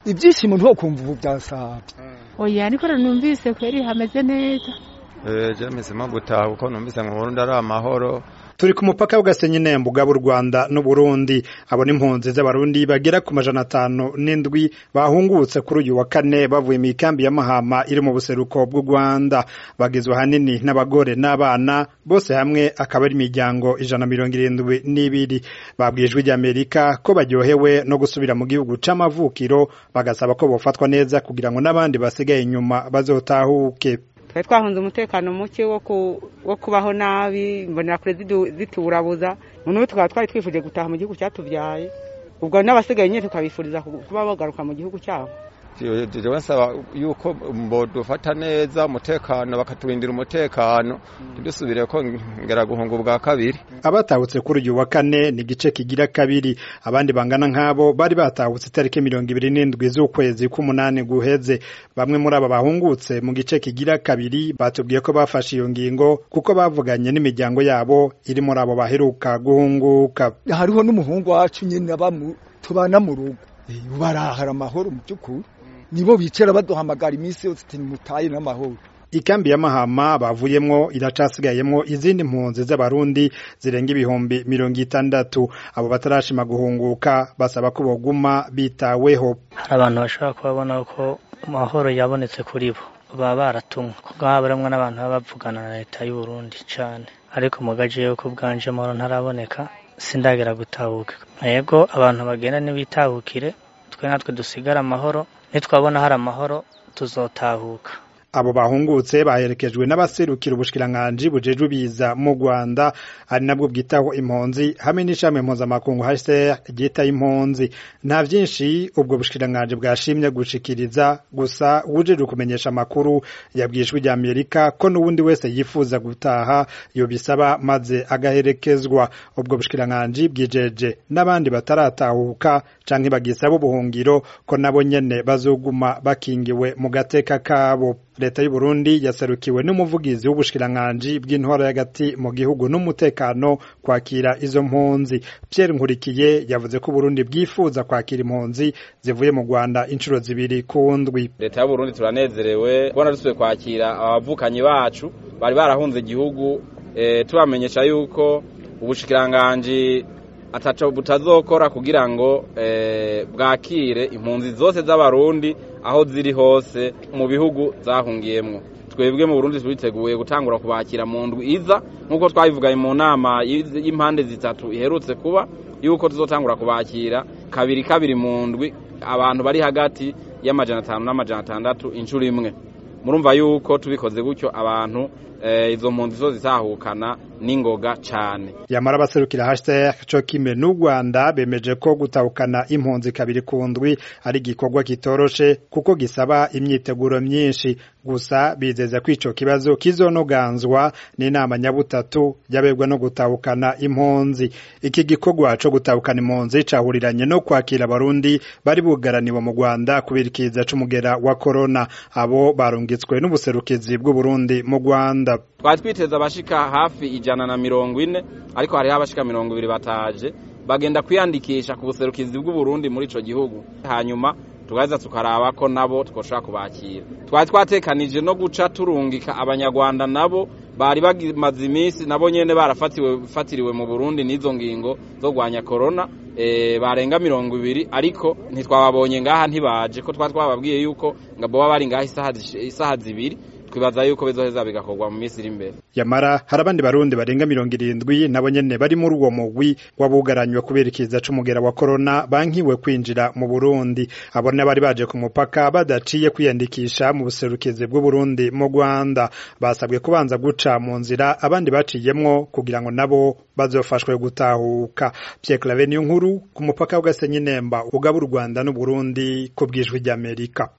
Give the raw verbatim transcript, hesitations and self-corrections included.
ibyishimo ntokumva ubu byasaba oya ariko numvise kweri hameze neza eh je misema gutaha uko numvise ngo Burundi ari amahoro. Turi ku mupaka w'Gasenyi Nembo bwa Rwanda n'u Burundi, abo n'impunzi z'abarundi bagera ku majana atanu n'indwi bahungutse kuri uyu wa kane bavuye mu ikambi ya Mahama iri mu buseruko bw'u Rwanda, bagizwe hanini n'abagore n'abana, bose hamwe akaba ari imiryango ijana na mirongo irindwi n'ibiri. Babwijwe ry'Amerika ko baryohewe no gusubira mu gihugu c'amavukiro, bagasaba ko bofatwa neza kugira ngo n'abandi basigaye inyuma bazotahuke. Twe twahunze umutekano muke wo wo kubaho nabi, mbonera kure ziturabuza, none tukaba twari twifuje gutaha mu gihugu cyatuvyaye, ubwo n'abasigaye nyine tukabifuriza kuba bagaruka mu gihugu cyabo. Jewe nsaba yuko mbodufata neza umutekano, bakatubindira umutekano ntidusubire ko ngera guhunga ubwa kabiri. Abatahutse kuri uyu wa kane ni gice kigira kabiri, abandi bangana nk'abo bari batahutse tariki mirongo ibiri n'indwi z'ukwezi k'umunani guheze. Bamwe muri aba bahungutse mu gice kigira kabiri batubwiye ko bafashe iyo ngingo kuko bavuganye n'imiryango yabo iri muri abo baheruka guhunguka. Hariho n'umuhungu wacu nyine abamu tubana mu rugo, barahara amahoro mu by'ukuri, nibo bicara baduhamagara iminsi yose ati mutaye n'amahoro. Ikambi ya Mahama bavuyemwo iracasigayemwo izindi mpunzi z'abarundi zirenga ibihumbi mirongo itandatu. Abo batarashima guhunguka basaba ko boguma bitaweho. Hari abantu bashobora kubabona ko amahoro yabonetse kuri bo, baba baratumwe kuko habaramwe n'abantu bavugana na leta y'u Burundi cyane, ariko mugaje yo ko bwanje amahoro ntaraboneka sindagera gutahuka. Yego abantu bagenda n'ibitahukire, twe natwe dusigara amahoro, nitwabona hari amahoro tuzotahuka. Abo bahungutse baherekejwe n'abaserukira ubushikiranganje bujejwe biza mu Rwanda, ari nabwo bwitaho impunzi hamwe n'ishami mpuzamakungu H C R ryita impunzi. Nta byinshi ubwo bushikiranganje bwashimye gushikiriza, gusa ujeje kumenyesha makuru yabwishwe ry'Amerika ko n'ubundi wese yifuza gutaha yo bisaba maze agaherekezwa. Ubwo bushikiranganje bwijeje n'abandi bataratahuka canke bagisaba ubuhungiro ko nabo nyene bazoguma bakingiwe mu gateka kabo. Leta y'u Burundi yaserukiwe n'umuvugizi w'ubushikiranganje bw'intwaro y'agati mu gihugu n'umutekano kwakira izo mpunzi. Pierre Nkurikiye yavuze ko Burundi bwifuza kwakira impunzi zivuye mu Rwanda inshuro zibiri ku ndwi. Leta y'u Burundi turanezerewe kubona dusubiye kwakira abavukanyi bacu bari barahunze igihugu, e, turamenyesha yuko ubushikiranganje ataco butazokora kugira ngo e, bwakire impunzi zose z'abarundi aho ziri hose mu bihugu zahungiyemwo. Twebwe mu Burundi twiteguye gutangura kubakira mu ndwi iza nkuko twabivugaye mu nama y'impande zitatu iherutse kuba, yuko tuzotangura kubakira kabiri kabiri mu ndwi abantu bari hagati y'amajana atanu n'amajana atandatu inshuro imwe. Murumva yuko tubikoze gutyo abantu e, izo mpunzi zo zitahukana ningoga cyane. Yamara abaserukira H C R cyo kimwe n'u Rwanda bemeje ko gutahukana impunzi kabiri ku ndwi ari gikorwa kitoroshe kuko gisaba imyiteguro myinshi, gusa bizeza ko ico kibazo kizonoganzwa n'inama nyabutatu yabegwa no gutahukana impunzi. Iki gikorwa cyo gutahukana impunzi cahuriranye no kwakira abarundi bari bugaraniwe mu Rwanda kubirikiza c'umugera wa corona. Abo barungitswe n'ubuserukizi bw'u Burundi mu Rwanda. Twari twiteza abashika hafi ijana na mirongo ine, ariko hari abashika mirongo ibiri bataje bagenda kwiyandikisha ku buserukizi bw'u Burundi muri ico gihugu, hanyuma tugaza tukaraba ko nabo twoshaka kubakira. Twari twatekanije no guca turungika abanyarwanda nabo bari bagimaze iminsi nabo nyene barafatiwe fatiriwe mu Burundi n'izo ngingo zo gwanya corona, e, barenga mirongo ibiri, ariko ntitwababonye ngaha ntibaje ko twa twababwiye yuko ngabo bari ngaha isaha isaha zibiri, twibaza yuko bezoheza bigakorwa mu minsi iri imbere. Yamara hari abandi barundi barenga mirongo irindwi nabo nyene bari muri uwo mugwi wabugaranywe kubirikiza c'umugera wa corona bankiwe kwinjira mu Burundi. Abone bari baje ku mupaka badaciye kwiyandikisha mu buserukizi bw'u Burundi mu Rwanda, basabwe kubanza guca mu nzira abandi baciyemwo kugira ngo nabo bazofashwe gutahuka. Pierre Claver Niyonkuru ku mupaka w'Gasenyi Nemba ugabura u Rwanda n'u Burundi ku bwijwi ry'Amerika.